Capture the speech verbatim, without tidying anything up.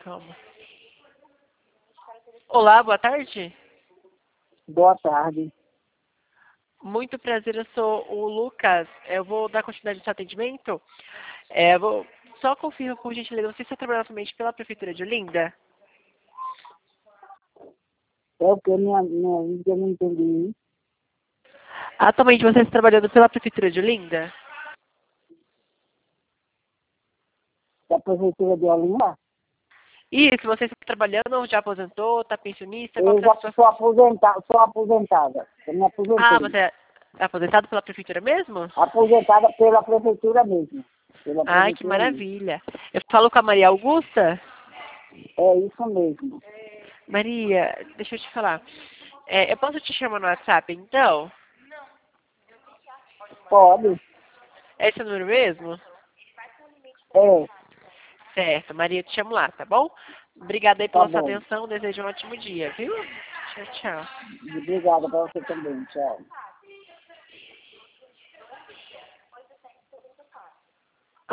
calma. Olá, boa tarde. Boa tarde. Muito prazer, eu sou o Lucas. Eu vou dar continuidade ao seu atendimento. É, vou só confirma por gentileza, você está trabalhando atualmente pela Prefeitura de Olinda? É o que minha, minha, eu não entendi. Atualmente você está trabalhando pela Prefeitura de Olinda? Da Prefeitura de Olinda? Isso, você está trabalhando ou já aposentou, está pensionista? Qual Eu que é a já sua... sou aposentada, sou aposentada. Eu me Ah, aposentei. você é aposentado pela Prefeitura mesmo? Aposentada pela Prefeitura mesmo. Pela Ai, que Prefeitura mesmo. maravilha. Eu falo com a Maria Augusta? É isso mesmo. Maria, deixa eu te falar. É, eu posso te chamar no WhatsApp, então? Pode. É esse o número mesmo? É, Certo, Maria, eu te chamo lá, tá bom? Obrigada aí tá pela sua bom. atenção, desejo um ótimo dia, viu? Tchau, tchau. Obrigada para você também. Tchau.